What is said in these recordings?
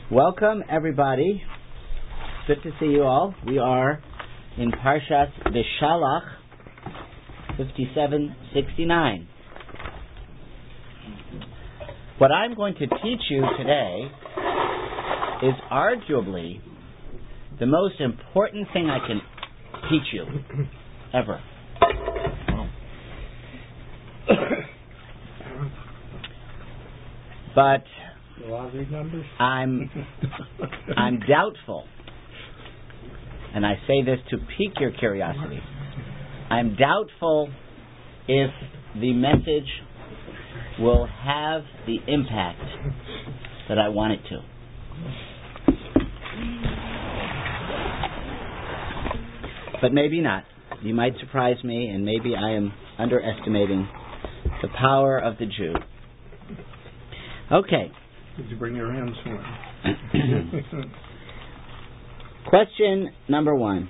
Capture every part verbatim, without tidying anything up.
Welcome, everybody. Good to see you all. We are in Parshas Beshalach, fifty-seven sixty-nine. What I'm going to teach you today is arguably the most important thing I can teach you ever. But I'm I'm doubtful, and I say this to pique your curiosity. I'm doubtful if the message will have the impact that I want it to. But maybe not. You might surprise me, and maybe I am underestimating the power of the Jew. Okay. Did you bring your hands for Question number one.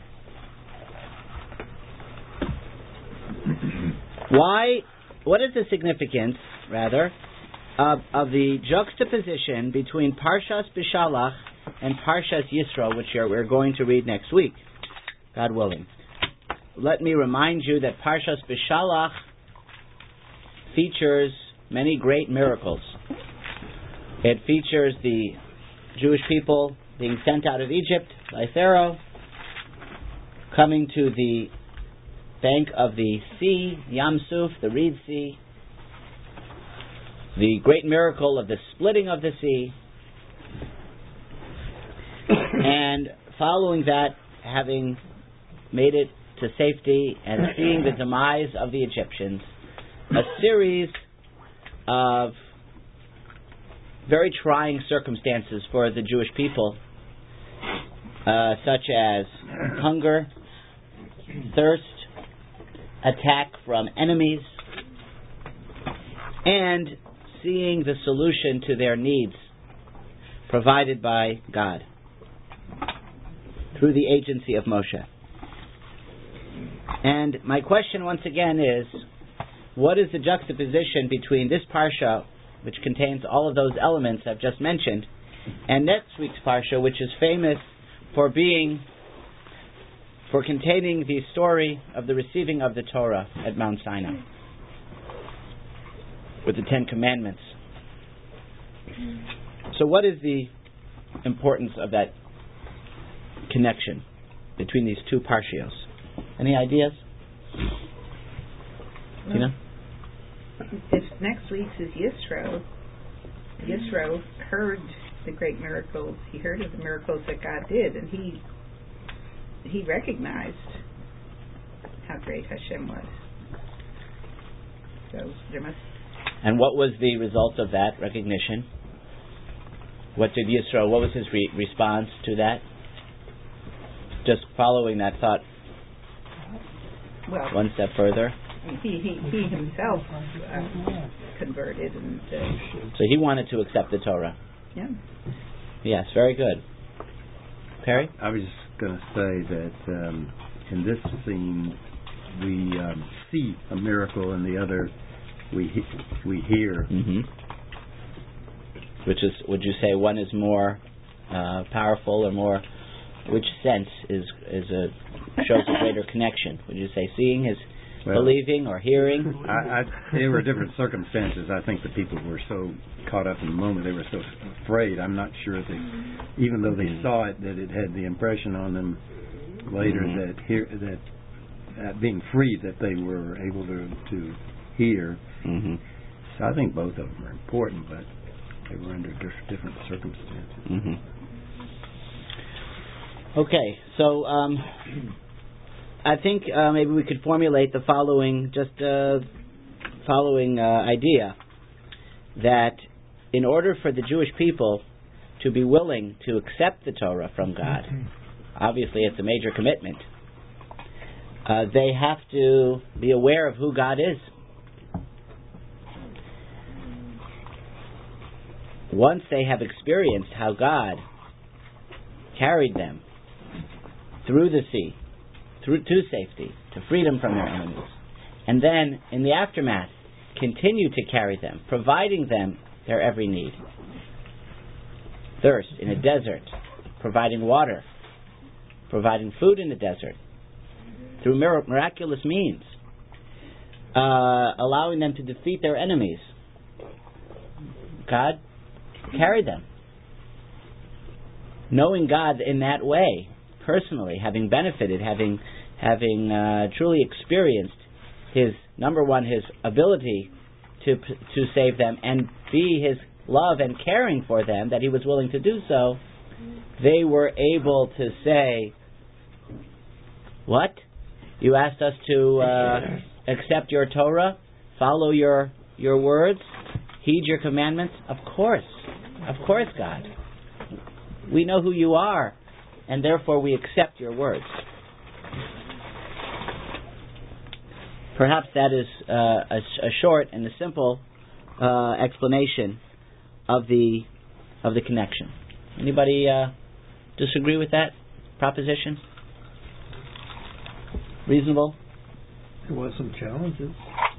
Why, what is the significance, rather, of, of the juxtaposition between Parshas Beshalach and Parshas Yisro, which are, we're going to read next week, God willing? Let me remind you that Parshas Beshalach features many great miracles. It features the Jewish people being sent out of Egypt by Pharaoh, coming to the bank of the sea, Yam Suf, the Reed Sea, the great miracle of the splitting of the sea, and following that, having made it to safety and seeing the demise of the Egyptians, a series of very trying circumstances for the Jewish people, uh, such as hunger, thirst, attack from enemies, and seeing the solution to their needs provided by God through the agency of Moshe. And my question once again is, what is the juxtaposition between this parsha, which contains all of those elements I've just mentioned, and next week's parsha, which is famous for being, for containing the story of the receiving of the Torah at Mount Sinai, with the Ten Commandments. So what is the importance of that connection between these two parshios? Any ideas? Well, Tina? If next week's is Yisro, Yisro heard the great miracles. He heard of the miracles that God did, and he he recognized how great Hashem was. So there must. And what was the result of that recognition? What did Yisro? What was his re- response to that? Just following that thought well, one step further. He he, he himself uh, converted, and uh, so he wanted to accept the Torah. Yeah. Yes, very good. Perry? I was just going to say that um, in this scene we um, see a miracle, and the other we he- we hear. Mm-hmm. Which is, would you say, one is more uh, powerful, or more? Which sense is is a shows a greater connection? Would you say seeing is well, believing or hearing? I, I, there were different circumstances. I think the people were so caught up in the moment, they were so afraid. I'm not sure they, even though they saw it, that it had the impression on them later mm-hmm. that hear that uh, being freed, that they were able to to hear. Mm-hmm. So I think both of them are important, but they were under different circumstances. Mm-hmm. Okay, so um, I think uh, maybe we could formulate the following, just uh, following uh, idea, that in order for the Jewish people to be willing to accept the Torah from God, obviously it's a major commitment, uh, they have to be aware of who God is. Once they have experienced how God carried them through the sea, through to safety, to freedom from their enemies, and then in the aftermath continue to carry them, providing them their every need, thirst in a desert, providing water, providing food in the desert, through mir- miraculous means, uh, allowing them to defeat their enemies. God carried them. Knowing God in that way, personally, having benefited, having having uh, truly experienced His, number one, His ability to to save them, and be His love and caring for them, that He was willing to do so, they were able to say, what? You asked us to uh, accept your Torah, follow your your words, heed your commandments? Of course. Of course, God. We know who you are, and therefore we accept your words. Perhaps that is uh, a, a short and a simple uh, explanation of the of the connection. Anybody uh, disagree with that proposition? Reasonable? There was some challenges.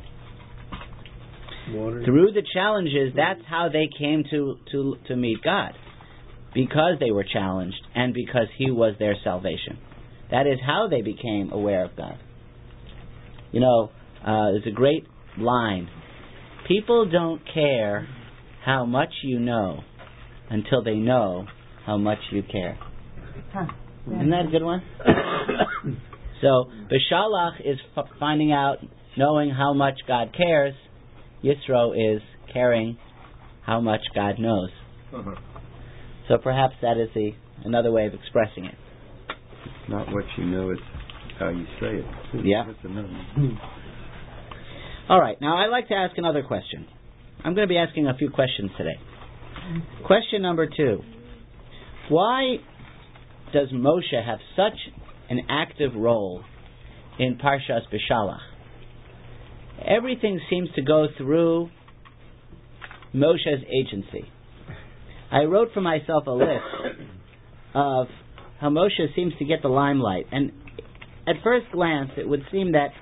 Water. Through the challenges, that's how they came to, to, to meet God. Because they were challenged and because He was their salvation. That is how they became aware of God. You know, uh, there's a great line. People don't care how much you know until they know how much you care. Huh. Isn't that a good one? So, Bishalach is f- finding out, knowing how much God cares. Yisro is caring how much God knows. Uh-huh. So perhaps that is the, another way of expressing it. Not what you know, it's how you say it. Yeah. That's another. All right, now I'd like to ask another question. I'm going to be asking a few questions today. Question number two. Why does Moshe have such an active role in Parshas Bishalach? Everything seems to go through Moshe's agency. I wrote for myself a list of how Moshe seems to get the limelight. And at first glance, it would seem that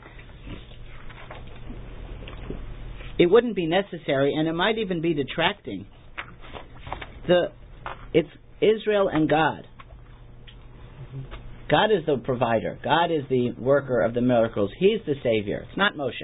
it wouldn't be necessary, and it might even be detracting. The it's Israel and God. God is the provider. God is the worker of the miracles. He's the Savior. It's not Moshe.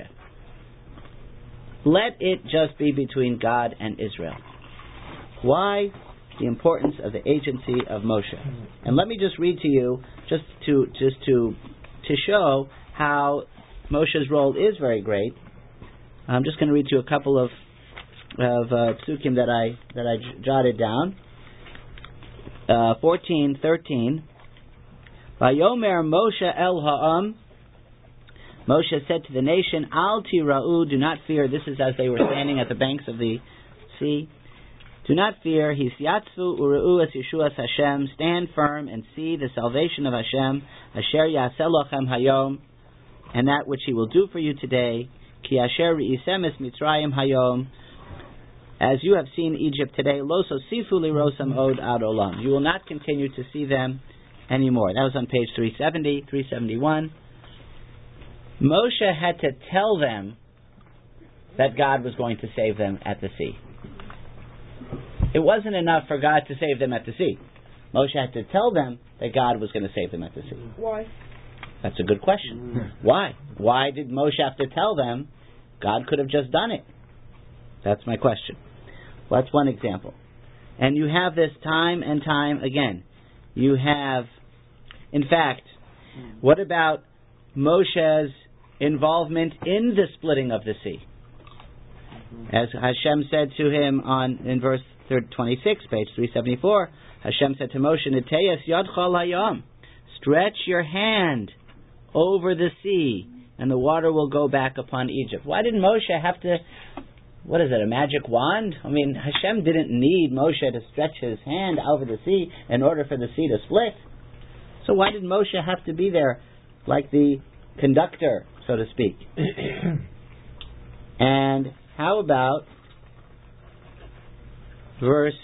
Let it just be between God and Israel. Why? The importance of the agency of Moshe. And let me just read to you, just to just to to show how Moshe's role is very great. I'm just going to read to you a couple of of uh, psukim that I that I j- jotted down. Uh, fourteen, thirteen. Vayomer Moshe el ha'am. Moshe said to the nation, Al tira'u, do not fear. This is as they were standing at the banks of the sea. Do not fear. Hisyatzu u're'u es Yeshuas Hashem. Stand firm and see the salvation of Hashem. Asher yaseh lochem hayom. And that which He will do for you today. Ki asher re'isem es Mitzrayim hayom. As you have seen Egypt today, lo sosifu lirosam od ad olam. You will not continue to see them anymore. That was on page three seventy, three seventy-one. Moshe had to tell them that God was going to save them at the sea. It wasn't enough for God to save them at the sea. Moshe had to tell them that God was going to save them at the sea. Why? That's a good question. Why? Why did Moshe have to tell them? God could have just done it. That's my question. Well, that's one example. And you have this time and time again. You have, in fact, what about Moshe's involvement in the splitting of the sea? As Hashem said to him on in verse twenty-six, page three seventy-four, Hashem said to Moshe, Niteyas yadcha layam, stretch your hand over the sea, and the water will go back upon Egypt. Why did Moshe have to, what is it, a magic wand? I mean, Hashem didn't need Moshe to stretch his hand over the sea in order for the sea to split. So why did Moshe have to be there like the conductor, so to speak? And how about verse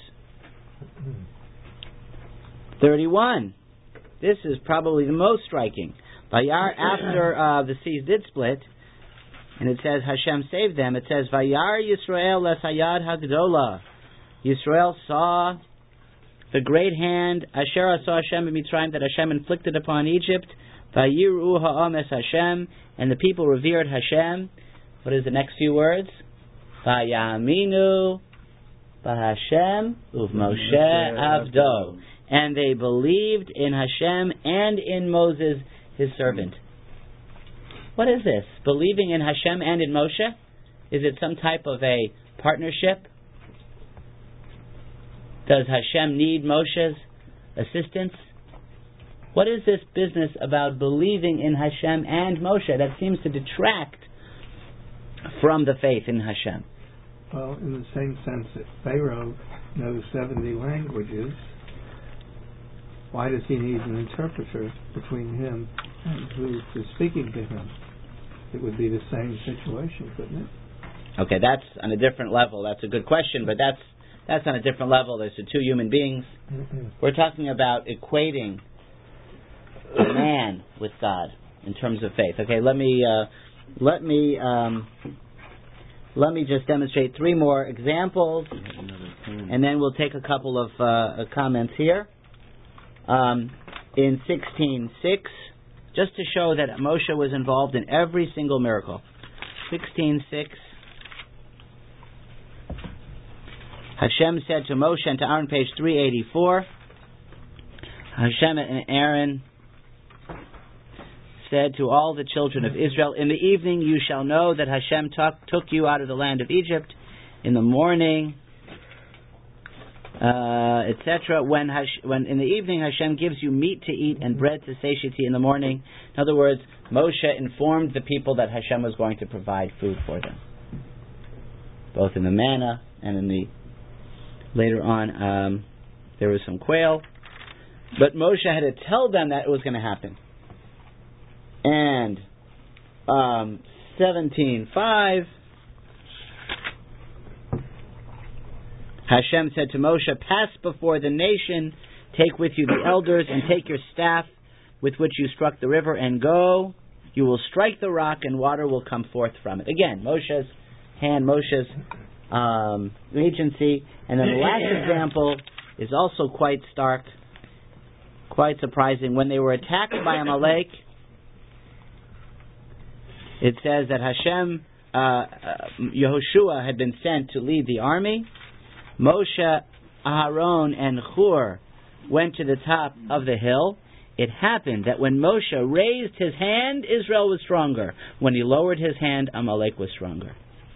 thirty-one? This is probably the most striking. Vayar, after uh, the seas did split, and it says Hashem saved them, it says, Vayar Yisrael es hayad hagdola. Yisrael saw the great hand, Asher Asa Hashem b'Mitzrayim, that Hashem inflicted upon Egypt, Vayiru ha'omes Hashem, and the people revered Hashem. What is the next few words? Vayaminu b'Hashem u'v'Moshe Avdo. And they believed in Hashem and in Moses, his servant. What is this? Believing in Hashem and in Moshe? Is it some type of a partnership? Does Hashem need Moshe's assistance? What is this business about believing in Hashem and Moshe? That seems to detract from the faith in Hashem. Well, in the same sense that Pharaoh knows seventy languages, why does he need an interpreter between him and who is speaking to him? It would be the same situation, couldn't it? Okay, that's on a different level. That's a good question, but that's that's on a different level. There's the two human beings. Mm-hmm. We're talking about equating a man with God in terms of faith. Okay, let me uh, let me um, let me just demonstrate three more examples, and then we'll take a couple of uh, comments here. Um, in sixteen six, just to show that Moshe was involved in every single miracle. sixteen six. Hashem said to Moshe and to Aaron, page three eighty-four, Hashem and Aaron said to all the children of Israel, in the evening you shall know that Hashem took, took you out of the land of Egypt. In the morning, uh, et cetera. When, Hash, when in the evening Hashem gives you meat to eat and bread to satiety in the morning. In other words, Moshe informed the people that Hashem was going to provide food for them, both in the manna and in the later on um, there was some quail. But Moshe had to tell them that it was going to happen. And um, seventeen five, Hashem said to Moshe, pass before the nation, take with you the elders, and take your staff with which you struck the river, and go. You will strike the rock, and water will come forth from it. Again, Moshe's hand, Moshe's um, agency. And then the last example is also quite stark, quite surprising. When they were attacked by Amalek, it says that Hashem, uh, uh, Yehoshua had been sent to lead the army. Moshe, Aharon, and Hur went to the top of the hill. It happened that when Moshe raised his hand, Israel was stronger. When he lowered his hand, Amalek was stronger.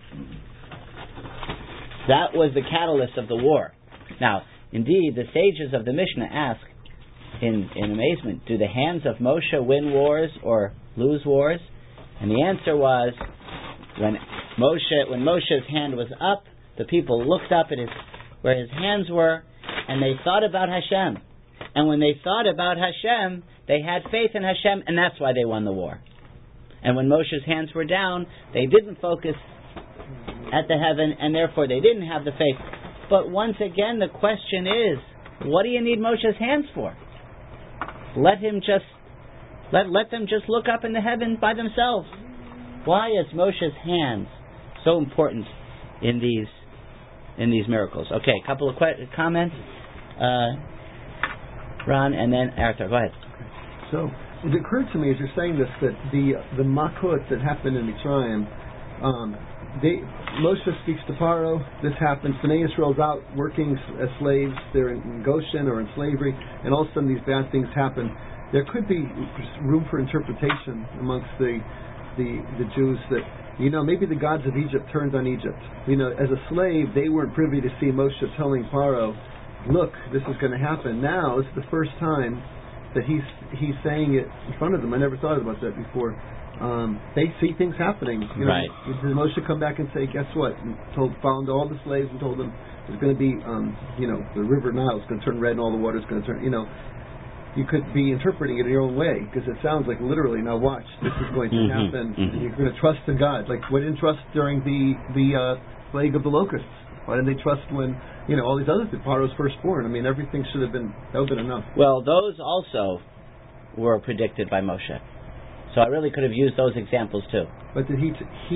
That was the catalyst of the war. Now, indeed, the sages of the Mishnah ask in, in amazement, do the hands of Moshe win wars or lose wars? And the answer was, when Moshe, when Moshe's hand was up, the people looked up at his, where his hands were, and they thought about Hashem. And when they thought about Hashem, they had faith in Hashem, and that's why they won the war. And when Moshe's hands were down, they didn't focus at the heaven, and therefore they didn't have the faith. But once again, the question is, what do you need Moshe's hands for? Let him just Let, let them just look up in the heaven by themselves. Why is Moshe's hands so important in these in these miracles? Okay, a couple of que- comments. Uh, Ron, and then Arthur. Go ahead. So it occurred to me as you're saying this that the the makot that happened in Mitzrayim, um, they, Moshe speaks to Paro. This happens. Bnei Yisrael's out working as slaves. They're in Goshen or in slavery, and all of a sudden these bad things happen. There could be room for interpretation amongst the, the the Jews that, you know, maybe the gods of Egypt turned on Egypt. You know, as a slave, they weren't privy to see Moshe telling Pharaoh, look, this is going to happen. Now, it's the first time that he's he's saying it in front of them. I never thought about that before. Um, they see things happening. You know, right. Did Moshe come back and say, guess what? And told, found all the slaves and told them there's going to be, um, you know, the river Nile is going to turn red and all the water is going to turn, you know. You could be interpreting it in your own way, because it sounds like literally, now watch, this is going to mm-hmm, happen, mm-hmm. and you're going to trust in God. Like, why didn't trust during the the uh, plague of the locusts? Why didn't they trust when, you know, all these other things, Pharaoh's firstborn? I mean, everything should have been, that would have been enough. Well, those also were predicted by Moshe. So I really could have used those examples too. But did he, t- he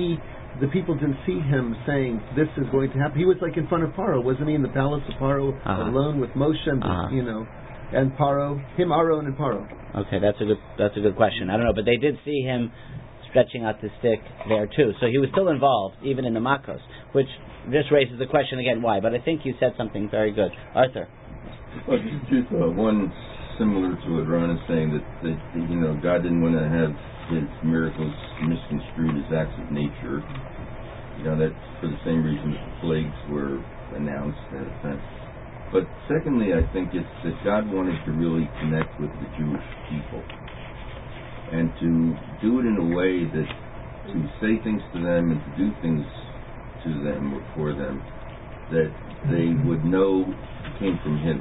the people didn't see him saying, this is going to happen. He was like in front of Paro, wasn't he, in the palace of Paro, uh-huh. alone with Moshe and, uh-huh. you know, and Paro, him, Aaron, and Paro. Okay, that's a good that's a good question. I don't know, but they did see him stretching out the stick there too. So he was still involved, even in the Makos, which just raises the question again, why? But I think you said something very good. Arthur? Well, just uh, one similar to what Ron is saying, that, that, you know, God didn't want to have his miracles misconstrued as acts of nature. You know, that's for the same reason that the plagues were announced at a time. But secondly, I think it's that God wanted to really connect with the Jewish people, and to do it in a way that to say things to them and to do things to them or for them that they would know came from Him.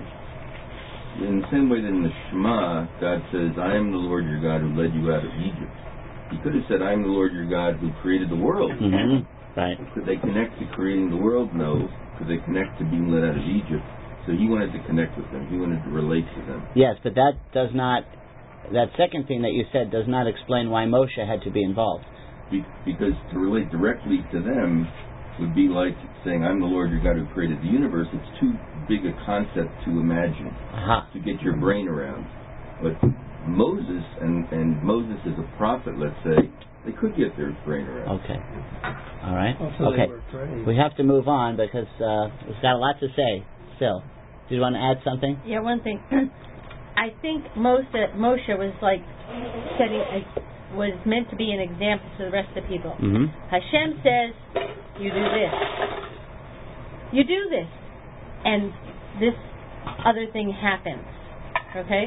In the same way that in the Shema, God says, I am the Lord your God who led you out of Egypt. He could have said, I am the Lord your God who created the world. Mm-hmm. Right. Could they connect to creating the world? No. Could they connect to being led out of Egypt? So He wanted to connect with them. He wanted to relate to them. Yes, but that does not, that second thing that you said does not explain why Moshe had to be involved. Be- because to relate directly to them would be like saying, I'm the Lord your God who created the universe. It's too big a concept to imagine, Aha. to get your brain around. But Moses, and, and Moses is a prophet, let's say, they could get their brain around. Okay. All right. Also, okay. they were afraid. We have to move on because uh, we've got a lot to say still. Do you want to add something? Yeah, one thing. I think Moshe, Moshe was like setting a, was meant to be an example to the rest of the people. Mm-hmm. Hashem says, you do this. You do this. And this other thing happens. Okay?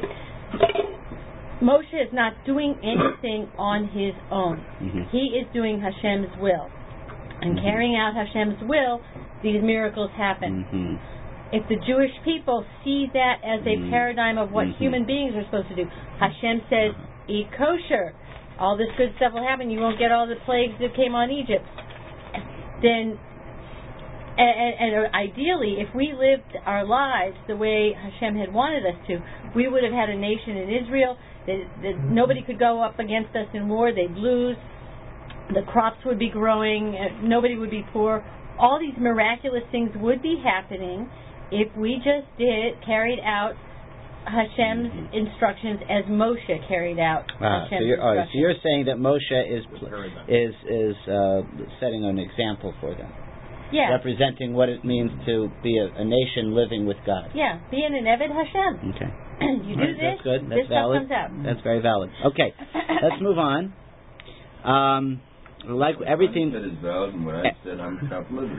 Moshe is not doing anything on his own. Mm-hmm. He is doing Hashem's will. And Mm-hmm. carrying out Hashem's will, these miracles happen. Mm-hmm. If the Jewish people see that as a Mm-hmm. paradigm of what Mm-hmm. human beings are supposed to do, Hashem says, eat kosher. All this good stuff will happen. You won't get all the plagues that came on Egypt. Then, and, and, and ideally, if we lived our lives the way Hashem had wanted us to, we would have had a nation in Israel that, that nobody could go up against us in war. They'd lose. The crops would be growing. Uh, nobody would be poor. All these miraculous things would be happening if we just did carried out Hashem's mm-hmm. instructions as Moshe carried out Ah, Hashem's so, you're, oh, instructions. so you're saying that Moshe is is is uh, setting an example for them, yeah. representing what it means to be a, a nation living with God. Yeah, being an Eved Hashem. Okay. You do Right, this, that's good. That's this valid. stuff comes out. That's very valid. Okay, let's move on. Um, like What everything. Ron said is valid, and what I said, I'm chopped liver.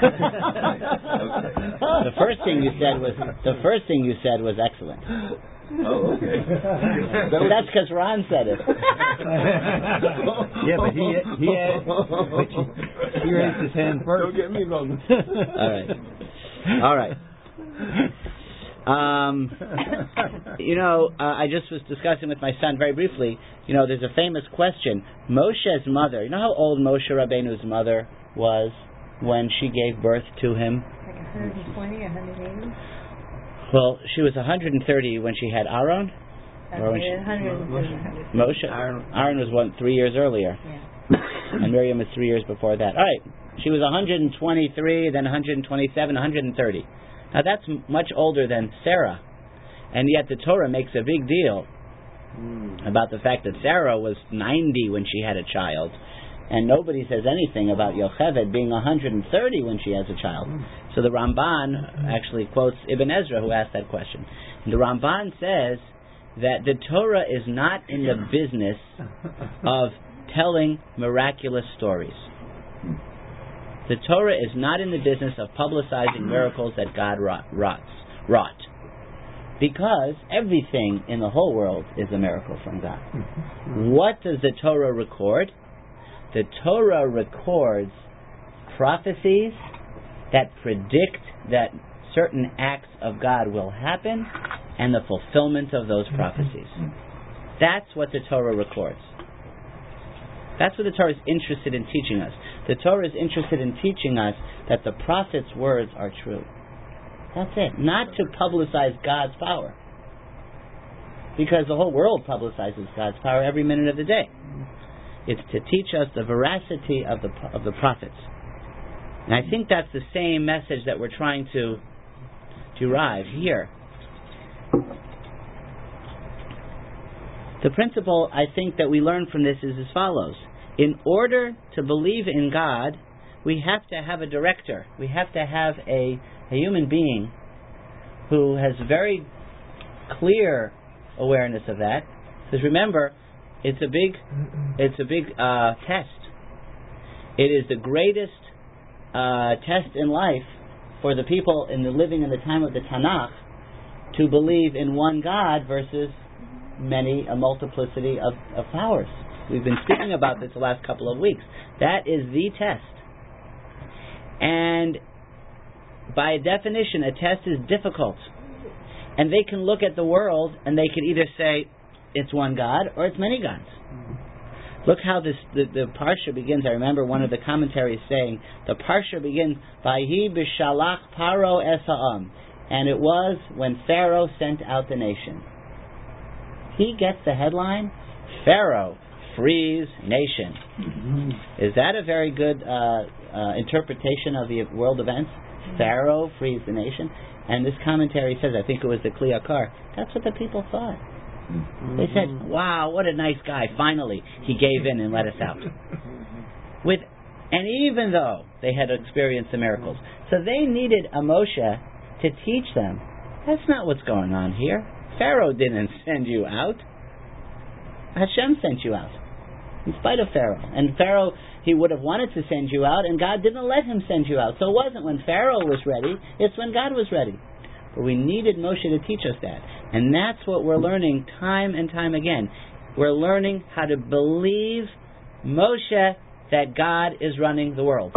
Okay. The first thing you said was the first thing you said was excellent. Oh, okay. But that's because Ron said it. Yeah, but he he had, but he raised his hand first. Don't get me wrong. All right. All right. Um, you know, uh, I just was discussing with my son very briefly. You know, there's a famous question. Moshe's mother. You know how old Moshe Rabbeinu's mother was when she gave birth to him? Like one hundred twenty, one hundred eighty? Well, she was one hundred thirty when she had Aaron. Or when she, one hundred Moshe. Aaron, Aaron was one three years earlier, Yeah. and Miriam was three years before that. All right, she was one hundred twenty-three, then one hundred twenty-seven, one hundred thirty. Now that's m- much older than Sarah, and yet the Torah makes a big deal mm. about the fact that Sarah was ninety when she had a child, and nobody says anything about Yocheved being one hundred thirty when she has a child. Mm. So the Ramban actually quotes Ibn Ezra, who asked that question. And the Ramban says that the Torah is not in the business of telling miraculous stories. The Torah is not in the business of publicizing miracles that God wrought, wrought, because everything in the whole world is a miracle from God. What does the Torah record? The Torah records prophecies that predict that certain acts of God will happen and the fulfillment of those prophecies. That's what the Torah records. That's what the Torah is interested in teaching us. The Torah is interested in teaching us that the prophet's words are true. That's it. Not to publicize God's power. Because the whole world publicizes God's power every minute of the day. It's to teach us the veracity of the of the prophets. And I think that's the same message that we're trying to derive here. The principle, I think, that we learn from this is as follows. In order to believe in God, we have to have a director. We have to have a, a human being who has very clear awareness of that. Because remember, it's a big, it's a big uh, test. It is the greatest uh, test in life for the people in the living in the time of the Tanakh to believe in one God versus many, a multiplicity of, of powers. We've been speaking about this the last couple of weeks. That is the test. And by definition, a test is difficult. And they can look at the world and they can either say it's one God or it's many gods. Look how this the, the parsha begins. I remember one of the commentaries saying the parsha begins Vayhi b'shalach paro es ha'am, and it was when Pharaoh sent out the nation. He gets the headline, Pharaoh frees nation. Mm-hmm. Is that a very good uh, uh, interpretation of the world events? Mm-hmm. Pharaoh frees the nation. And this commentary says, I think it was the Kli Yakar, that's what the people thought. Mm-hmm. They said, wow, what a nice guy. Finally, he gave in and let us out. With, and even though they had experienced the miracles, so they needed a Moshe to teach them, that's not what's going on here. Pharaoh didn't send you out. Hashem sent you out, in spite of Pharaoh. And Pharaoh, he would have wanted to send you out, and God didn't let him send you out. So it wasn't when Pharaoh was ready, it's when God was ready. But we needed Moshe to teach us that. And that's what we're learning time and time again. We're learning how to believe Moshe that God is running the world.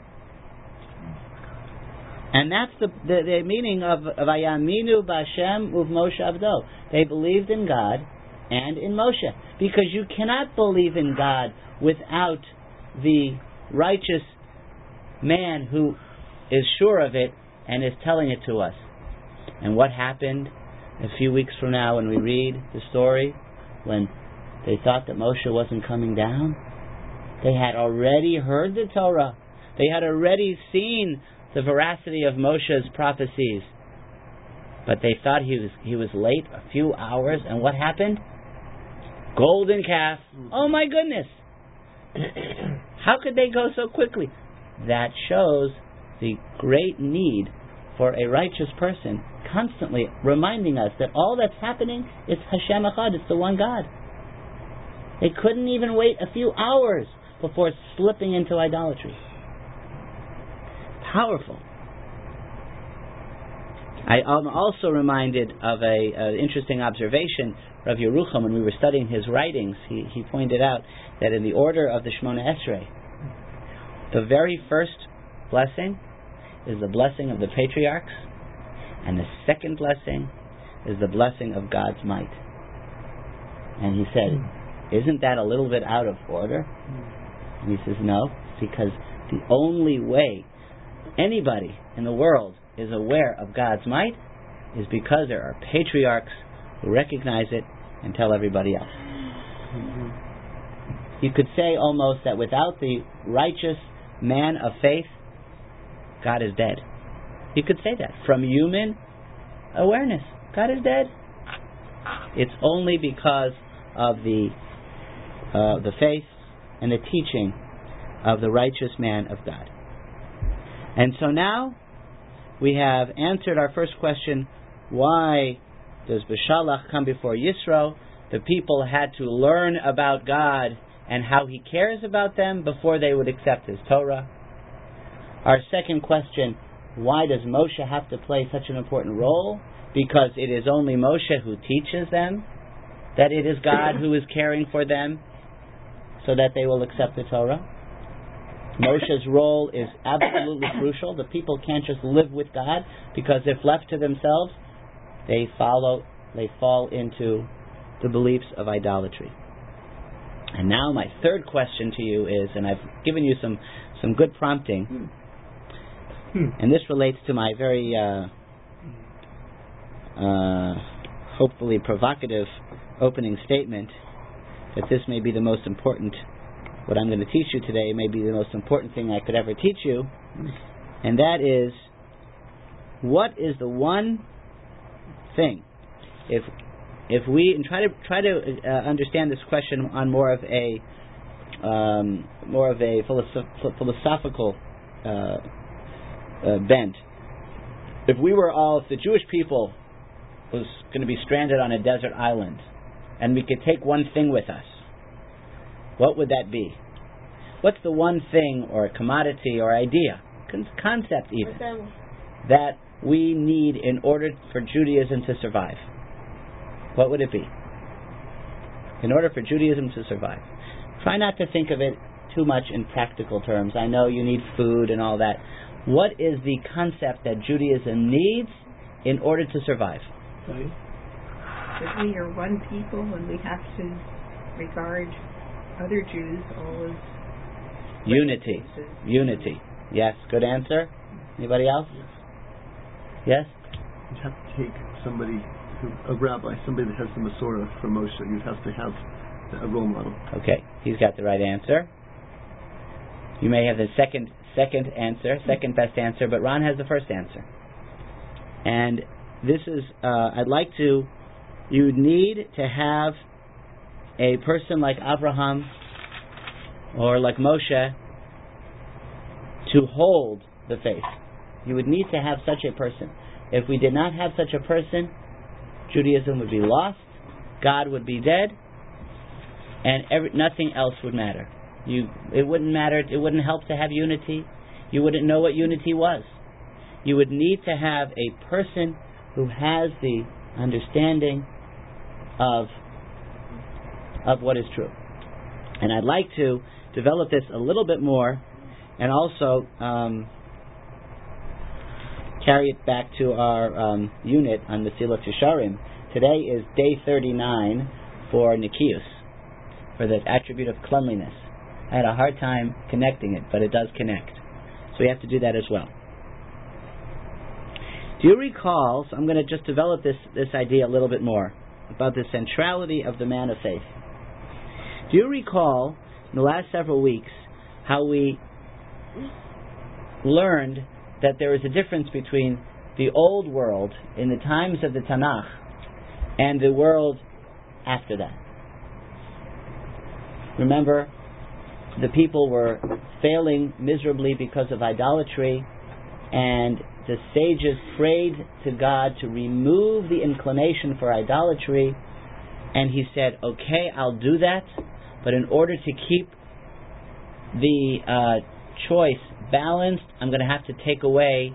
And that's the, the, the meaning of Vayaminu b'Hashem uv Moshe Avdo. They believed in God and in Moshe. Because you cannot believe in God without the righteous man who is sure of it and is telling it to us. And what happened a few weeks from now when we read the story, when they thought that Moshe wasn't coming down? They had already heard the Torah. They had already seen the veracity of Moshe's prophecies. But they thought he was he was late a few hours, and what happened? Golden calf. Oh my goodness! How could they go so quickly? That shows the great need for a righteous person constantly reminding us that all that's happening is Hashem Echad, it's the one God. They couldn't even wait a few hours before slipping into idolatry. Powerful. I am also reminded of an interesting observation. Rav Yerucham, when we were studying his writings, he, he pointed out that in the order of the Shemona Esrei, the very first blessing is the blessing of the patriarchs, and the second blessing is the blessing of God's might. And he said, isn't that a little bit out of order? And he says, no, because the only way anybody in the world is aware of God's might is because there are patriarchs who recognize it and tell everybody else. Mm-hmm. You could say almost that without the righteous man of faith, God is dead. You could say that from human awareness. God is dead. It's only because of the uh, the faith and the teaching of the righteous man of God. And so now we have answered our first question: why does B'Shalach come before Yisro? The people had to learn about God and how He cares about them before they would accept His Torah. Our second question: why does Moshe have to play such an important role? Because it is only Moshe who teaches them that it is God who is caring for them so that they will accept the Torah. Moshe's role is absolutely crucial. The people can't just live with God, because if left to themselves, they follow, they fall into the beliefs of idolatry. And now my third question to you is, and I've given you some, some good prompting, and this relates to my very uh, uh, hopefully provocative opening statement, that this may be the most important what I'm going to teach you today may be the most important thing I could ever teach you, and that is, what is the one thing, if if we and try to try to uh, understand this question on more of a um, more of a philosoph- philosophical uh, uh, bent. If we were all, if the Jewish people was going to be stranded on a desert island, and we could take one thing with us, what would that be? What's the one thing, or commodity, or idea, con- concept even, that we need in order for Judaism to survive? What would it be? In order for Judaism to survive. Try not to think of it too much in practical terms. I know you need food and all that. What is the concept that Judaism needs in order to survive? That we are one people and we have to regard other Jews all as unity. Unity. Yes, good answer. Anybody else? Yes? You'd have to take somebody, who, a rabbi, somebody that has the Masorah from Moshe. You'd have to have a role model. Okay, he's got the right answer. You may have the second second answer, second best answer, but Ron has the first answer. And this is, uh, I'd like to, you need to have a person like Abraham or like Moshe to hold the faith. You would need to have such a person. If we did not have such a person, Judaism would be lost, God would be dead, and every, nothing else would matter. You, it wouldn't matter, it wouldn't help to have unity. You wouldn't know what unity was. You would need to have a person who has the understanding of of what is true. And I'd like to develop this a little bit more and also um, carry it back to our um, unit on Mesilat Yesharim. Today is day thirty-nine for Nikius, for the attribute of cleanliness. I had a hard time connecting it, but it does connect. So we have to do that as well. Do you recall, so I'm going to just develop this, this idea a little bit more, about the centrality of the man of faith. Do you recall, in the last several weeks, how we learned that there is a difference between the old world in the times of the Tanakh and the world after that? Remember, the people were failing miserably because of idolatry, and the sages prayed to God to remove the inclination for idolatry, and he said, okay, I'll do that, but in order to keep the uh, choice balanced, I'm going to have to take away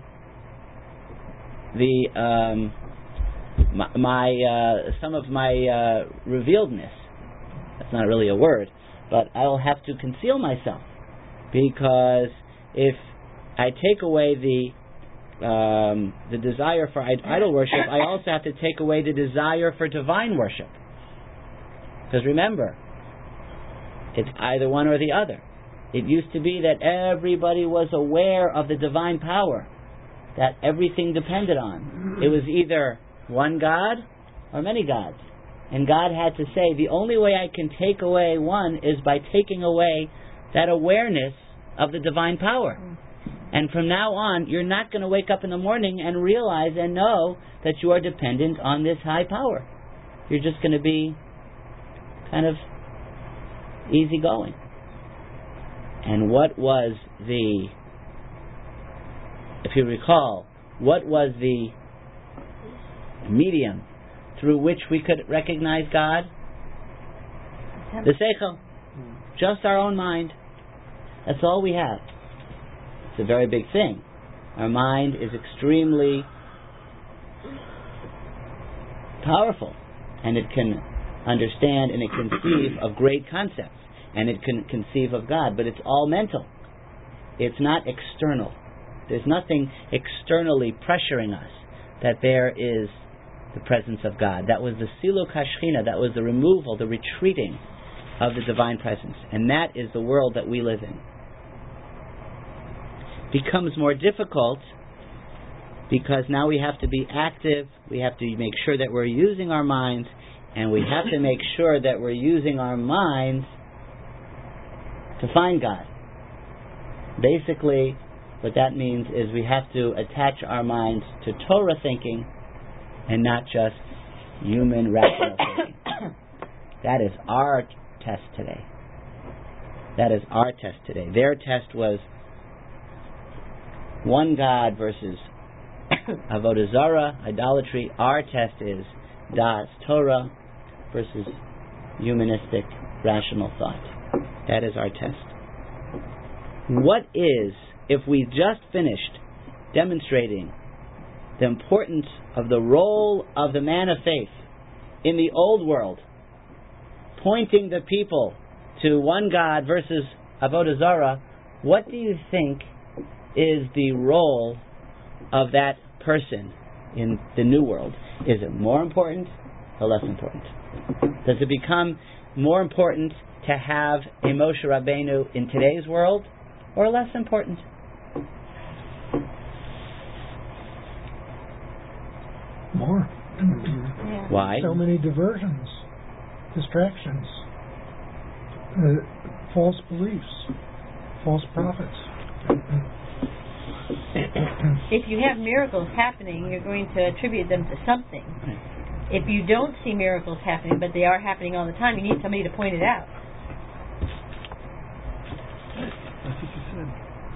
the um, my, my uh, some of my uh, revealedness. That's not really a word, but I'll have to conceal myself, because if I take away the um, the desire for idol worship, I also have to take away the desire for divine worship. Because remember, it's either one or the other. It used to be that everybody was aware of the divine power that everything depended on. It was either one God or many gods. And God had to say, the only way I can take away one is by taking away that awareness of the divine power. And from now on, you're not going to wake up in the morning and realize and know that you are dependent on this high power. You're just going to be kind of easygoing. And what was the, if you recall, what was the medium through which we could recognize God? The Seichel. Just our own mind. That's all we have. It's a very big thing. Our mind is extremely powerful, and it can understand and it can conceive of great concepts, and it can conceive of God, but it's all mental. It's not external. There's nothing externally pressuring us that there is the presence of God. That was the Siluk HaShechina, that was the removal, the retreating of the divine presence. And that is the world that we live in. Becomes more difficult because now we have to be active, we have to make sure that we're using our minds, and we have to make sure that we're using our minds to find God. Basically, what that means is we have to attach our minds to Torah thinking and not just human rational thinking. That is our test today. That is our test today. Their test was one God versus Avodah Zarah, idolatry. Our test is Das Torah versus humanistic rational thought. That is our test. What is, if we just finished demonstrating the importance of the role of the man of faith in the old world, pointing the people to one God versus Avodah Zarah, what do you think is the role of that person in the new world? Is it more important or less important? Does it become more important to have a Moshe Rabbeinu in today's world or less important? More. Yeah. Why? So many diversions, distractions, uh, false beliefs, false prophets. If you have miracles happening, you're going to attribute them to something. If you don't see miracles happening, but they are happening all the time, you need somebody to point it out. That's what you said.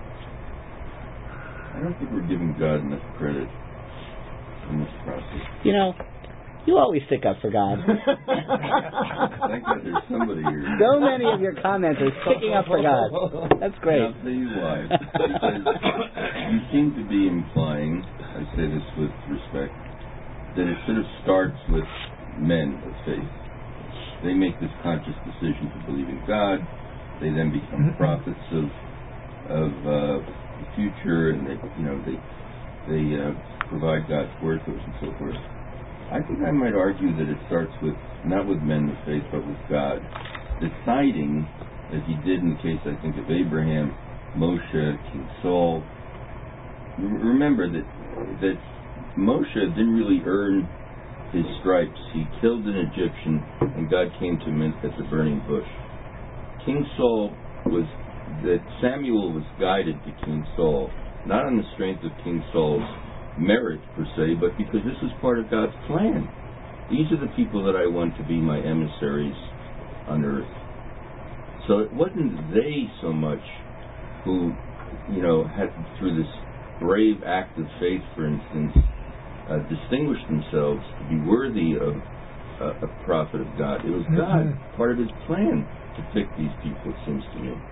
I don't think we're giving God enough credit in this process. You know, you always stick up for God. Thank God there's somebody here. So many of your comments are sticking up for God. That's great. And I'll tell you why. Because you seem to be implying, I say this with respect, that it sort of starts with men of faith. They make this conscious decision to believe in God. They then become prophets of of uh, the future, and they, you know, they they uh, provide God's word to us and so forth. I think I might argue that it starts with not with men of faith, but with God deciding, as He did in the case, I think, of Abraham, Moshe, King Saul. Remember that that Moshe didn't really earn his stripes. He killed an Egyptian, and God came to him at the burning bush. King Saul was that Samuel was guided to King Saul, not on the strength of King Saul's merit per se, but because this was part of God's plan. These are the people that I want to be my emissaries on earth. So it wasn't they so much who, you know, had through this brave act of faith, for instance, uh, distinguished themselves to be worthy of uh, a prophet of God. It was God, part of His plan, to pick these people, it seems to me.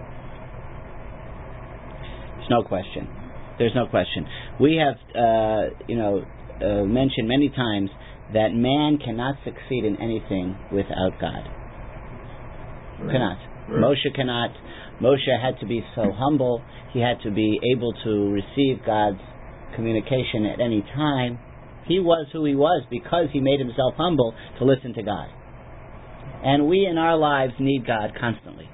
There's no question. There's no question. We have, uh, you know, uh, mentioned many times that man cannot succeed in anything without God. Right. Cannot. Right. Moshe cannot. Moshe had to be so humble. He had to be able to receive God's communication at any time. He was who he was because he made himself humble to listen to God. And we in our lives need God constantly.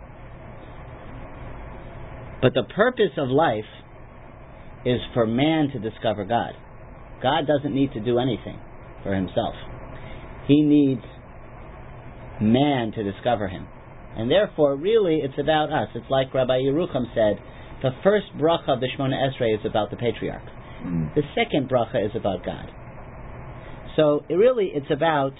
But the purpose of life is for man to discover God. God doesn't need to do anything for himself. He needs man to discover him. And therefore, really, it's about us. It's like Rabbi Yerucham said, the first bracha of the Shemona Esrei is about the patriarch. Mm. The second bracha is about God. So, it really, it's about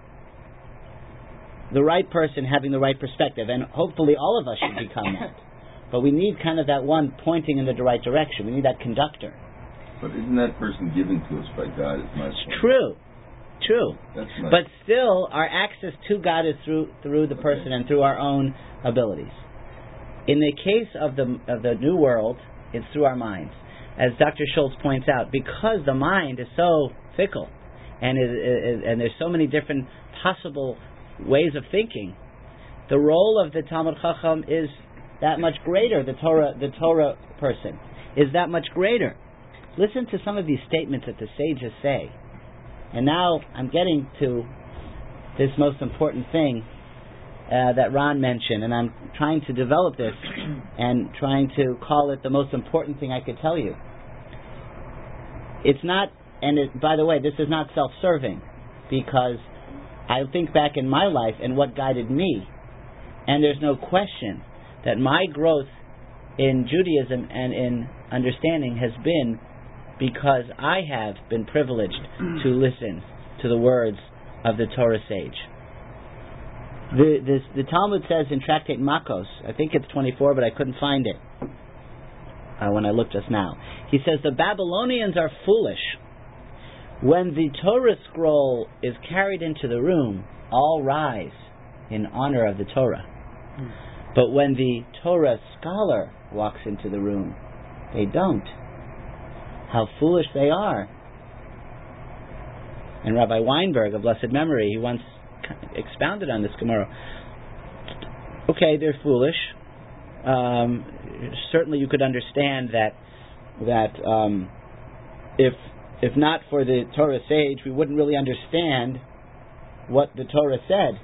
the right person having the right perspective, and hopefully all of us should become that. But we need kind of that one pointing in the right direction. We need that conductor. But isn't that person given to us by God? Is my point. True, true. That's my But still, our access to God is through through the person Okay. and through our own abilities. In the case of the of the New World, it's through our minds, as Doctor Schultz points out, because the mind is so fickle, and it, it, and there's so many different possible ways of thinking. The role of the Talmud Chacham is that much greater. The Torah, the Torah person is that much greater. Listen to some of these statements that the sages say. And now I'm getting to this most important thing uh, that Ron mentioned, and I'm trying to develop this and trying to call it the most important thing I could tell you. It's not, and it, by the way, this is not self-serving, because I think back in my life and what guided me, and there's no question that my growth in Judaism and in understanding has been because I have been privileged to listen to the words of the Torah sage. The, this, the Talmud says in Tractate Makos, I think it's twenty-four, but I couldn't find it uh, when I looked just now. He says the Babylonians are foolish. When the Torah scroll is carried into the room, all rise in honor of the Torah. Mm. But when the Torah scholar walks into the room, they don't. How foolish they are. And Rabbi Weinberg, of blessed memory, he once expounded on this Gemara. Okay, they're foolish. Um, certainly, you could understand that that um, if if not for the Torah sage, we wouldn't really understand what the Torah said.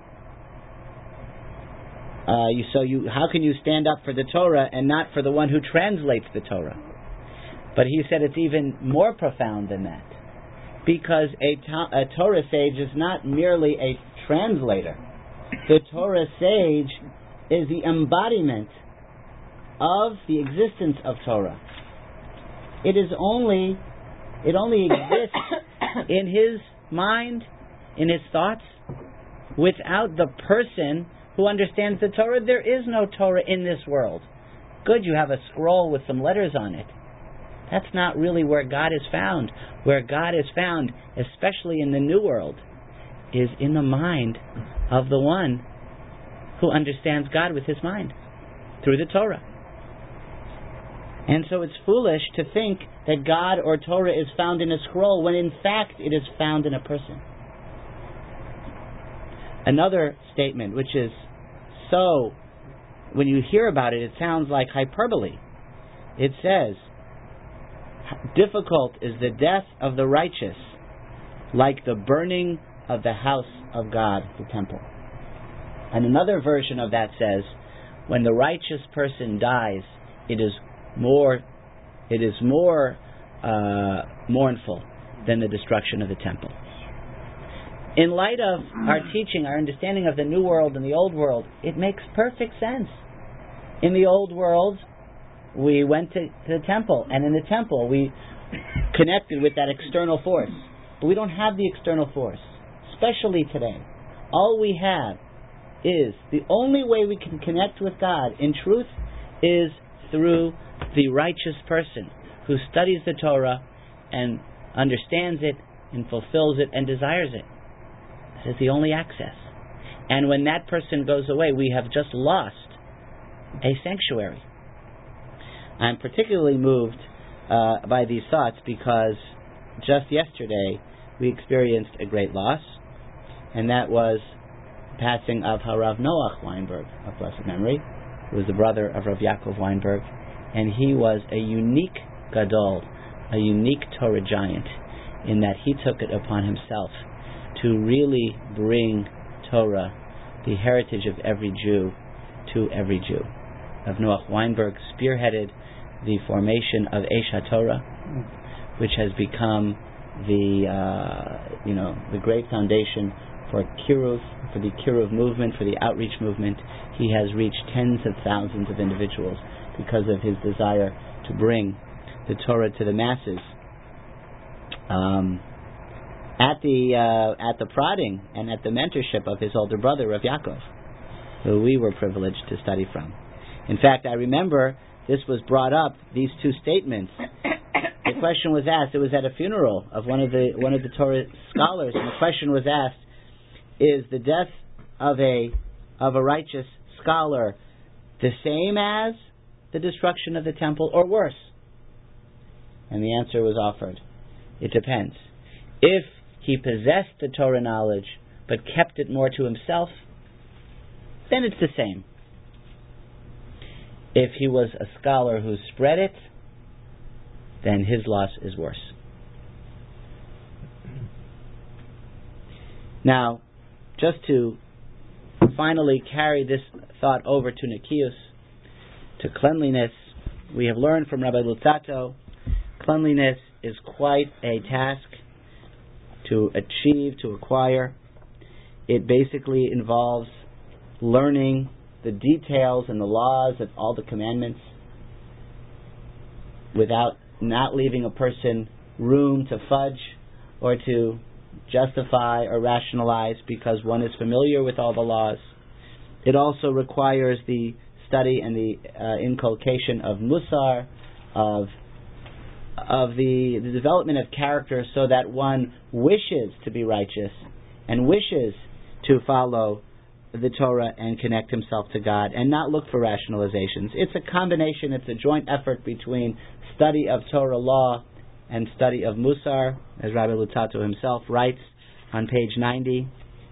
Uh, you, so, you how can you stand up for the Torah and not for the one who translates the Torah? But he said it's even more profound than that, because a, to- a Torah sage is not merely a translator. The Torah sage is the embodiment of the existence of Torah. It is only, it only exists in his mind, in his thoughts. Without the person who understands the Torah, there is no Torah in this world. Good, you have a scroll with some letters on it. That's not really where God is found. Where God is found, especially in the New World, is in the mind of the one who understands God with his mind, through the Torah. And so it's foolish to think that God or Torah is found in a scroll, when in fact it is found in a person. Another statement, which is so, when you hear about it, it sounds like hyperbole. It says, difficult is the death of the righteous, like the burning of the house of God, the temple. And another version of that says, when the righteous person dies, it is more, it is more uh, mournful than the destruction of the temple. In light of our teaching, our understanding of the New World and the Old World, it makes perfect sense. In the Old World, we went to, to the temple, and in the temple we connected with that external force. But we don't have the external force, especially today. All we have is, the only way we can connect with God in truth is through the righteous person who studies the Torah and understands it and fulfills it and desires it. That is the only access. And when that person goes away, we have just lost a sanctuary. I'm particularly moved uh, by these thoughts because just yesterday we experienced a great loss, and that was the passing of Harav Noach Weinberg, of blessed memory, who was the brother of Rav Yaakov Weinberg, and he was a unique gadol, a unique Torah giant, in that he took it upon himself to really bring Torah, the heritage of every Jew, to every Jew. Rav Noach Weinberg spearheaded the formation of Eish HaTorah, which has become the uh, you know the great foundation for Kiruv, for the Kiruv movement, for the outreach movement. He has reached tens of thousands of individuals because of his desire to bring the Torah to the masses. Um, at the uh, at the prodding and at the mentorship of his older brother Rav Yaakov, who we were privileged to study from. In fact, I remember this was brought up, these two statements. The question was asked, it was at a funeral of one of the one of the Torah scholars, and the question was asked, is the death of a of a righteous scholar the same as the destruction of the temple, or worse? And the answer was offered, it depends. If he possessed the Torah knowledge but kept it more to himself, then it's the same. If he was a scholar who spread it, then his loss is worse. Now, just to finally carry this thought over to Nikius, to cleanliness, we have learned from Rabbi Luzzatto, cleanliness is quite a task to achieve, to acquire. It basically involves learning the details and the laws of all the commandments without not leaving a person room to fudge or to justify or rationalize because one is familiar with all the laws. It also requires the study and the uh, inculcation of musar, of of the, the development of character, so that one wishes to be righteous and wishes to follow the Torah and connect himself to God and not look for rationalizations. It's a combination, it's a joint effort between study of Torah law and study of musar, as Rabbi Luzzatto himself writes on page ninety.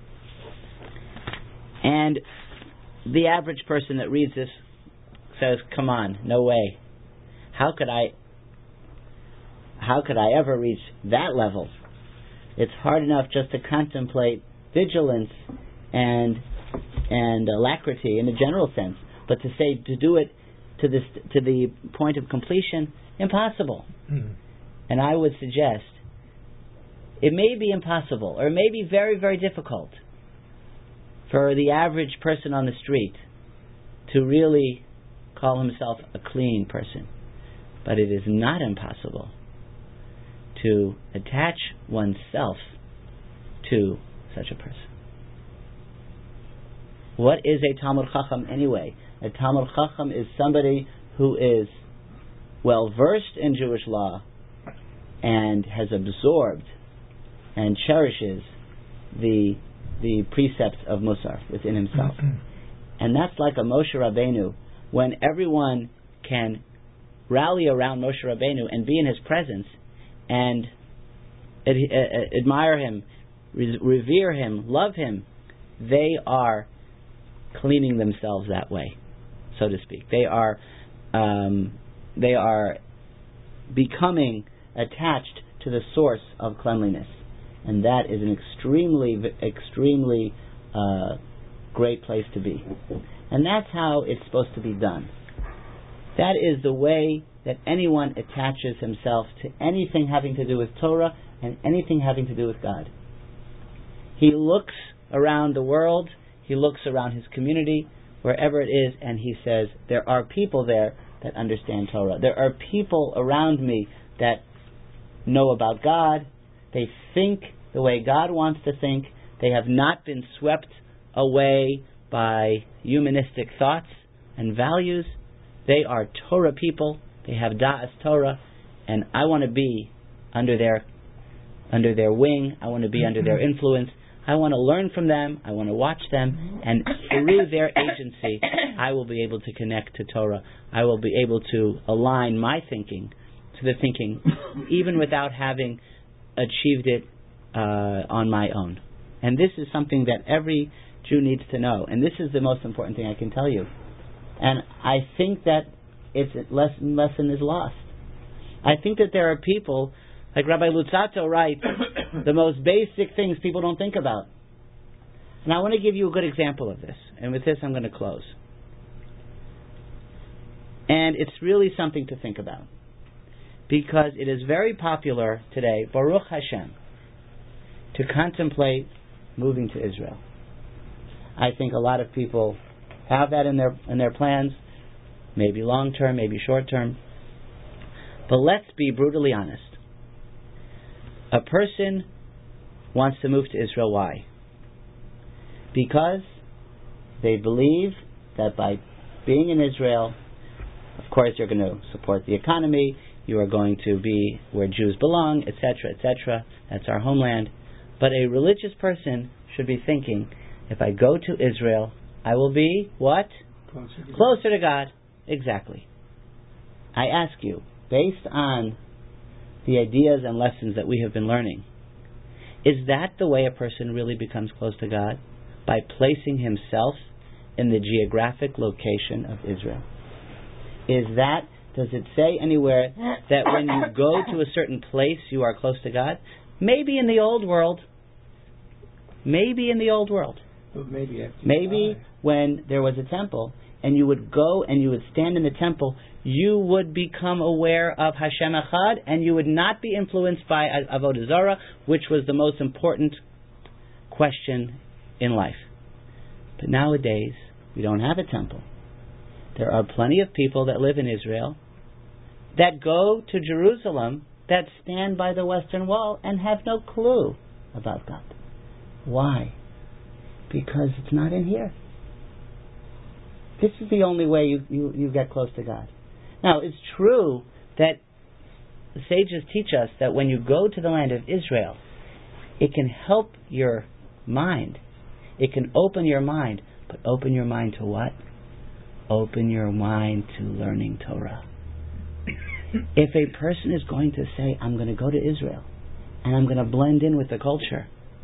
And the average person that reads this says, come on, no way. How could I how could I ever reach that level? It's hard enough just to contemplate vigilance and and alacrity in a general sense, but to say to do it to this to the point of completion, impossible. Mm. And I would suggest it may be impossible, or it may be very, very difficult for the average person on the street to really call himself a clean person. But it is not impossible to attach oneself to such a person. What is a Talmud Chacham anyway? A Talmud Chacham is somebody who is well versed in Jewish law and has absorbed and cherishes the the precepts of Musar within himself. And that's like a Moshe Rabbeinu, when everyone can rally around Moshe Rabbeinu and be in his presence and ad- ad- admire him, re- revere him, love him. They are cleaning themselves that way, so to speak. They are um, they are becoming attached to the source of cleanliness, and that is an extremely, extremely uh, great place to be. And that's how it's supposed to be done. That is the way that anyone attaches himself to anything having to do with Torah and anything having to do with God. He looks around the world, he looks around his community, wherever it is, and he says, there are people there that understand Torah. There are people around me that know about God. They think the way God wants to think. They have not been swept away by humanistic thoughts and values. They are Torah people. They have Da'as Torah, and I want to be under their under their wing. I want to be under their influence. I want to learn from them. I want to watch them, and through their agency, I will be able to connect to Torah. I will be able to align my thinking to the thinking, even without having achieved it uh, on my own. And this is something that every Jew needs to know. And this is the most important thing I can tell you. And I think that its lesson, lesson is lost. I think that there are people, like Rabbi Luzzatto writes, the most basic things people don't think about. And I want to give you a good example of this. And with this I'm going to close. And it's really something to think about. Because it is very popular today, Baruch Hashem, to contemplate moving to Israel. I think a lot of people have that in their in their plans, maybe long term, maybe short term. But let's be brutally honest. A person wants to move to Israel. Why? Because they believe that by being in Israel, of course you're going to support the economy, you are going to be where Jews belong, et cetera, et cetera. That's our homeland. But a religious person should be thinking, if I go to Israel, I will be, what? Closer to Closer to God. Exactly. I ask you, based on the ideas and lessons that we have been learning, is that the way a person really becomes close to God? By placing himself in the geographic location of Israel? Is that, does it say anywhere that when you go to a certain place you are close to God? Maybe in the old world. Maybe in the old world. But maybe after Maybe die. when there was a temple and you would go and you would stand in the temple, you would become aware of Hashem Echad and you would not be influenced by Avodah Zarah, which was the most important question in life. But nowadays, We don't have a temple. There are plenty of people that live in Israel that go to Jerusalem, that stand by the Western Wall and have no clue about God. Why? Because it's not in here. This is the only way you, you, you get close to God. Now, it's true that the sages teach us that when you go to the land of Israel, it can help your mind. It can open your mind. But open your mind to what? Open your mind to learning Torah. If a person is going to say, I'm going to go to Israel, and I'm going to blend in with the culture,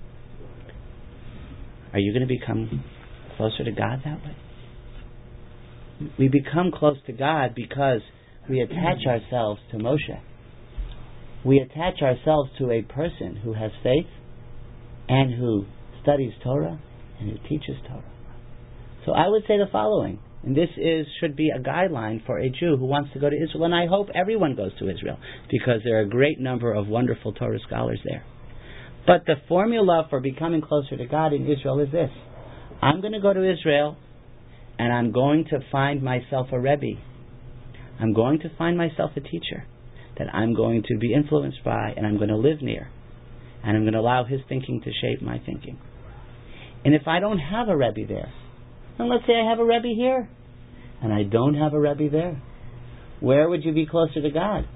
are you going to become closer to God that way? We become close to God because we attach ourselves to Moshe. We attach ourselves to a person who has faith and who studies Torah and who teaches Torah. So I would say the following, and this is should be a guideline for a Jew who wants to go to Israel, and I hope everyone goes to Israel because there are a great number of wonderful Torah scholars there. But the formula for becoming closer to God in Israel is this. I'm going to go to Israel and I'm going to find myself a Rebbe. I'm going to find myself a teacher that I'm going to be influenced by and I'm going to live near. And I'm going to allow his thinking to shape my thinking. And if I don't have a Rebbe there, and let's say I have a Rebbe here, and I don't have a Rebbe there, where would you be closer to God?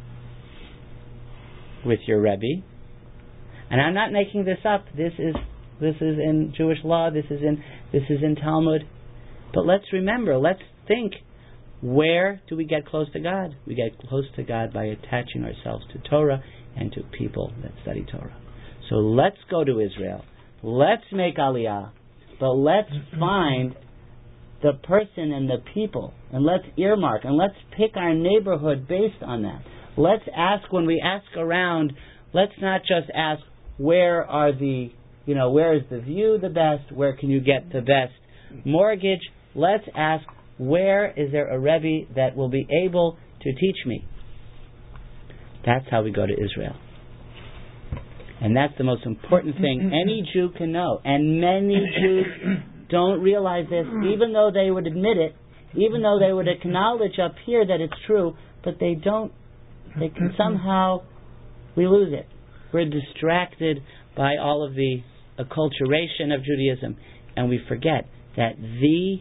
With your Rebbe. And I'm not making this up. This is this is in Jewish law. This is in this is in Talmud. But let's remember. Let's think. Where do we get close to God? We get close to God by attaching ourselves to Torah and to people that study Torah. So let's go to Israel. Let's make Aliyah. But let's find the person and the people, and let's earmark, and let's pick our neighborhood based on that. Let's ask, when we ask around, let's not just ask, where are the, you know, where is the view the best, where can you get the best mortgage? Let's ask, where is there a Rebbe that will be able to teach me? That's how we go to Israel. And that's the most important thing any Jew can know. And many Jews don't realize this, even though they would admit it, even though they would acknowledge up here that it's true, but they don't, they can somehow, we lose it. We're distracted by all of the acculturation of Judaism, and we forget that the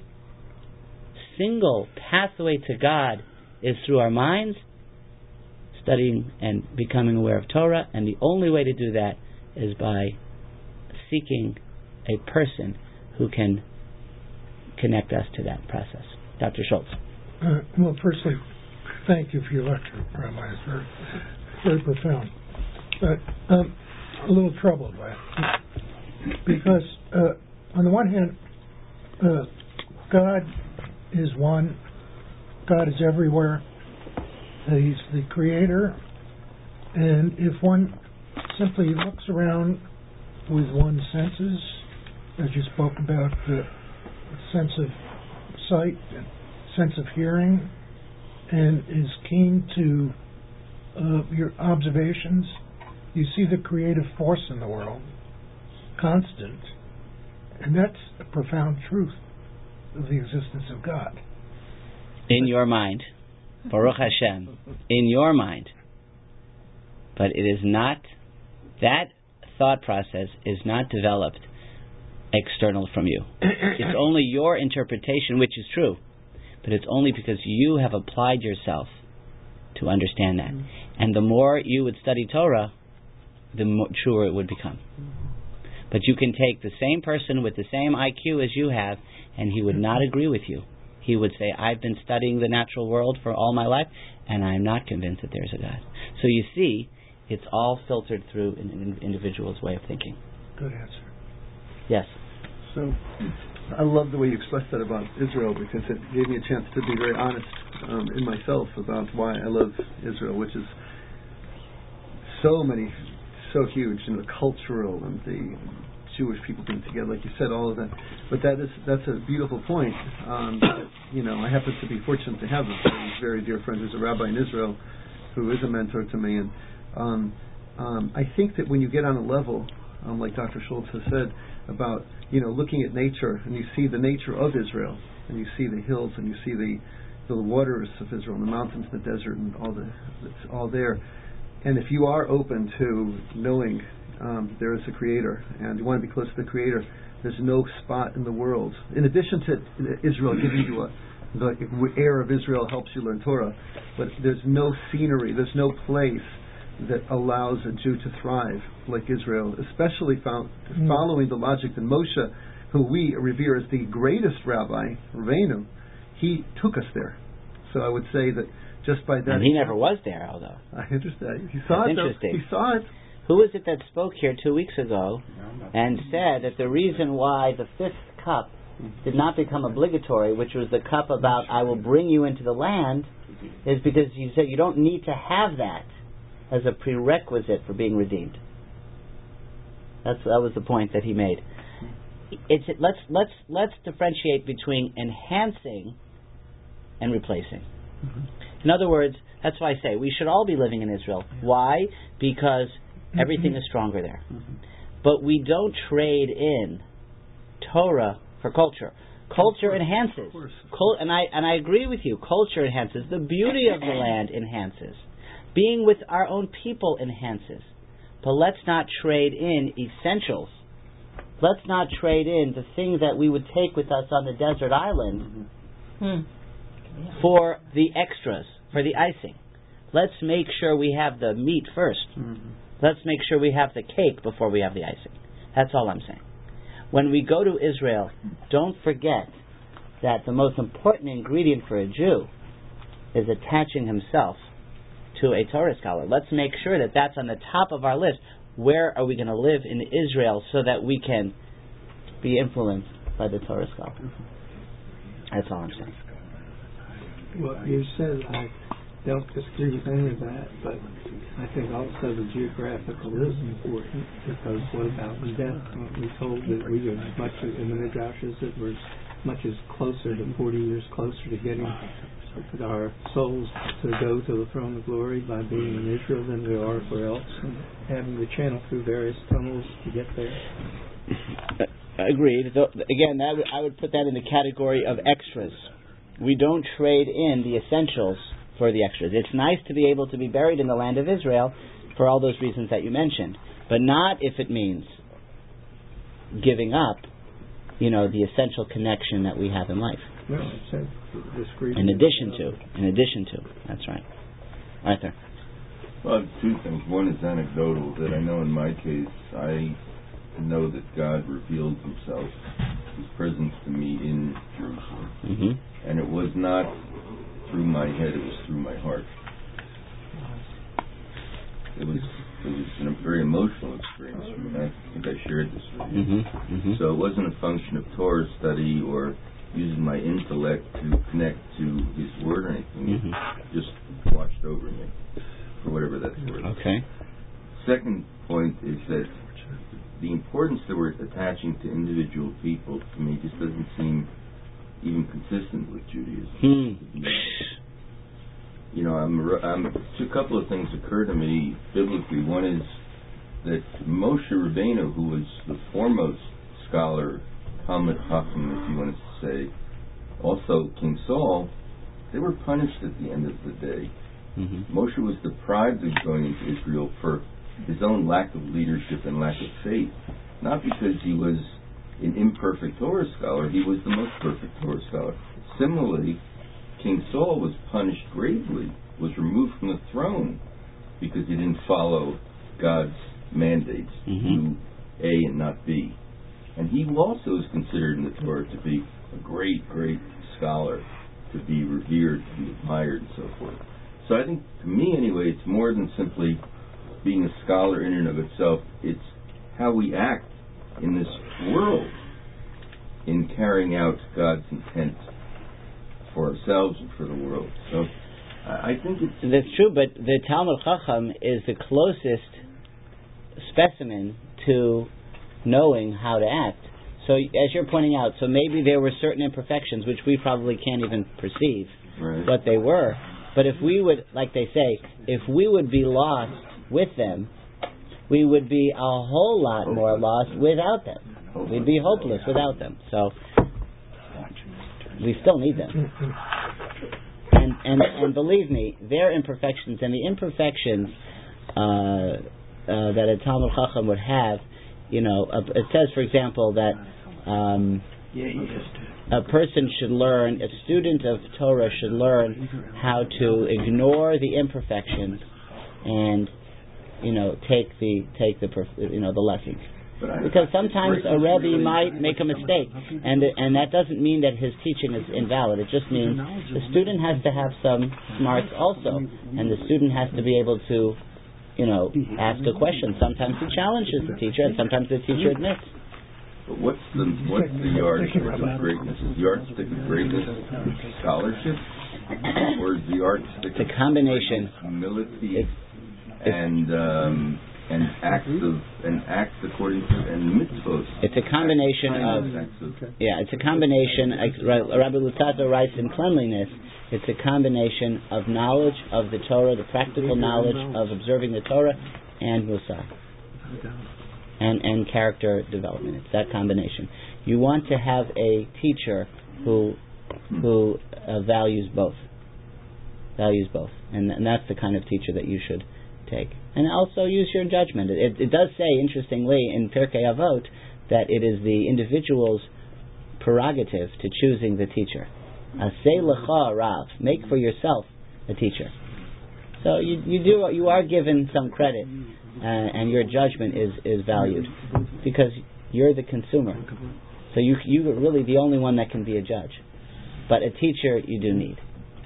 single pathway to God is through our minds, studying and becoming aware of Torah, and the only way to do that is by seeking a person who can connect us to that process. Doctor Schultz. Uh, well, firstly, thank you for your lecture, Rabbi. It's very, very profound. But um, a little troubled by it. Because, uh, on the one hand, uh, God is one, God is everywhere, He's the creator, and if one simply looks around with one's senses, as you spoke about, the sense of sight and sense of hearing, and is keen to uh, your observations, you see the creative force in the world, constant, and that's a profound truth of the existence of God. In your mind. Baruch Hashem, in your mind. But it is not, that thought process is not developed external from you. It's only your interpretation, which is true, but it's only because you have applied yourself to understand that. And the more you would study Torah, the more truer it would become. But you can take the same person with the same I Q as you have, and he would not agree with you. He would say, I've been studying the natural world for all my life, and I'm not convinced that there's a God. So you see, it's all filtered through an individual's way of thinking. Good answer. Yes. So, I love the way you expressed that about Israel, because it gave me a chance to be very honest um, in myself about why I love Israel, which is so many, so huge, you know, the cultural and the Jewish people being together, like you said, all of that. But that is that's a beautiful point. Um, you know, I happen to be fortunate to have a very, very dear friend who's a rabbi in Israel, who is a mentor to me, and um, um, I think that when you get on a level um, like Doctor Schultz has said, about, you know, looking at nature, and you see the nature of Israel, and you see the hills, and you see the the waters of Israel, and the mountains, and the desert, and all the it's all there. And if you are open to knowing um, there is a Creator, and you want to be close to the Creator, there's no spot in the world, in addition to Israel giving you a, the air of Israel helps you learn Torah, but there's no scenery, there's no place that allows a Jew to thrive like Israel, especially found, mm. following the logic that Moshe, who we revere as the greatest rabbi, Rabbeinu, he took us there. So I would say that just by that... And he never was there, although. I understand. He saw That's it, though. interesting. He saw it. Who was it that spoke here two weeks ago and said that the reason why the fifth cup did not become obligatory, which was the cup about I will bring you into the land, is because you said you don't need to have that as a prerequisite for being redeemed. That's that was the point that he made. It's let's let's let's differentiate between enhancing and replacing. Mm-hmm. In other words, that's why I say we should all be living in Israel. Why? Because everything is stronger there. Mm-hmm. But we don't trade in Torah for culture. Culture enhances. Cul- and I and I agree with you. Culture enhances. The beauty of the land enhances. Being with our own people enhances. But let's not trade in essentials. Let's not trade in the things that we would take with us on the desert island mm-hmm. for the extras, for the icing. Let's make sure we have the meat first. Mm-hmm. Let's make sure we have the cake before we have the icing. That's all I'm saying. When we go to Israel, don't forget that the most important ingredient for a Jew is attaching himself to a Torah scholar. Let's make sure that that's on the top of our list. Where are we going to live in Israel so that we can be influenced by the Torah scholar? That's all I'm saying. Well, you said I don't disagree with any of that, but I think also the geographical is important, because what about the death? We told that we were as much as, in the Midrashes that we're as much as closer to forty years closer to getting our souls to go to the throne of glory by being in Israel than we are where else, and having to channel through various tunnels to get there. Agreed. Again, that I would put that in the category of extras. We don't trade in the essentials for the extras. It's nice to be able to be buried in the land of Israel for all those reasons that you mentioned, but not if it means giving up, you know, the essential connection that we have in life. No, it said in addition to, in addition to, that's right. Arthur. Well, two things. One is anecdotal, that I know in my case, I know that God revealed himself, his presence to me in Jerusalem. Mm-hmm. And it was not through my head, it was through my heart. It was it was a very emotional experience for me. I think I shared this with you. Mm-hmm. Mm-hmm. So it wasn't a function of Torah study or using my intellect to connect to his word or anything. Mm-hmm. It just washed over me, for whatever that's worth. Okay. Second point is that the importance that we're attaching to individual people, to me, just doesn't seem even consistent with Judaism. Hmm. You know, I'm, I'm, a couple of things occur to me biblically. One is that Moshe Rabbeinu, who was the foremost scholar, Talmud Chacham, if you want to say, also King Saul, they were punished at the end of the day. Mm-hmm. Moshe was deprived of going into Israel for his own lack of leadership and lack of faith, not because he was an imperfect Torah scholar. He was the most perfect Torah scholar. Similarly, King Saul was punished gravely, was removed from the throne because he didn't follow God's mandates, mm-hmm. to A and not B. And he also is considered in the Torah to be a great, great scholar, to be revered, to be admired, and so forth. So I think, to me anyway, it's more than simply being a scholar in and of itself. It's how we act in this world in carrying out God's intent for ourselves and for the world. So I think it's... That's true, but the Talmud Chacham is the closest specimen to knowing how to act. So as you're pointing out, so maybe there were certain imperfections which we probably can't even perceive right. what they were. But if we would, like they say, if we would be lost with them, we would be a whole lot more lost without them. We'd be hopeless without them. So we still need them. And and, and believe me, their imperfections and the imperfections uh, uh, that a Talmud Chacham would have, you know, uh, it says, for example, that um, a person should learn, a student of Torah should learn how to ignore the imperfections and, you know, take the take the you know the lessons. Because sometimes a Rebbe might make a mistake, and and that doesn't mean that his teaching is invalid. It just means the student has to have some smarts also, and the student has to be able to, you know, ask a question. Sometimes he challenges the teacher, and sometimes the teacher admits. But what's the what's the yardstick of greatness? Is the yardstick of greatness scholarship, or is the yardstick it's a combination of humility it's, it's, and um, and acts of and acts according to and mitzvot? It's a combination of yeah, it's a combination. Rabbi Luzzatto writes in Cleanliness. It's a combination of knowledge of the Torah, the practical knowledge of observing the Torah, and Musar. And, and character development. It's that combination. You want to have a teacher who who uh, values both. Values both. And, and that's the kind of teacher that you should take. And also use your judgment. It, it does say, interestingly, in Pirkei Avot, that it is the individual's prerogative to choosing the teacher. Aseh lecha rav. Make for yourself a teacher. So you you do you are given some credit, uh, and your judgment is, is valued because you're the consumer. So you you are really the only one that can be a judge. But a teacher you do need.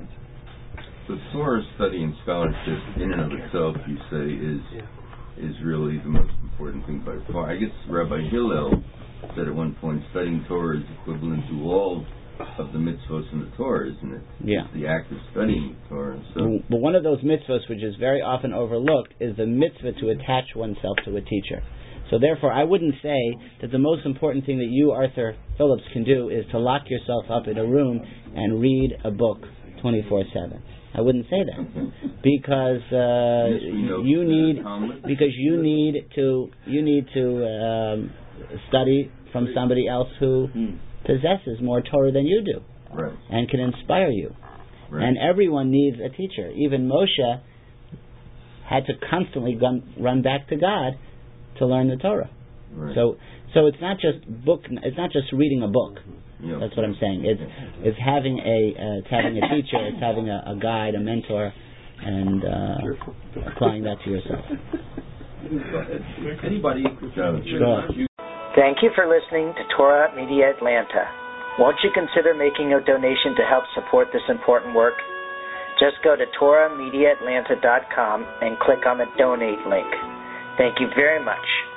The Torah study and scholarship in and of itself, you say, is is really the most important thing by far. I guess Rabbi Hillel said at one point, studying Torah is equivalent to all of the mitzvahs in the Torah, isn't it? Yeah. It's the act of studying the Torah. So. But one of those mitzvahs, which is very often overlooked, is the mitzvah to attach oneself to a teacher. So therefore, I wouldn't say that the most important thing that you, Arthur Phillips, can do is to lock yourself up in a room and read a book twenty-four seven. I wouldn't say that because uh, you need because you need to you need to um, study from somebody else who possesses more Torah than you do, right, and can inspire you. Right. And everyone needs a teacher. Even Moshe had to constantly gun, run back to God to learn the Torah. Right. So, so it's not just book. It's not just reading a book. Yep. That's what I'm saying. It's it's having a uh, it's having a teacher. It's having a, a guide, a mentor, and uh, applying that to yourself. Anybody? Sure. Thank you for listening to Torah Media Atlanta. Won't you consider making a donation to help support this important work? Just go to torah media atlanta dot com and click on the donate link. Thank you very much.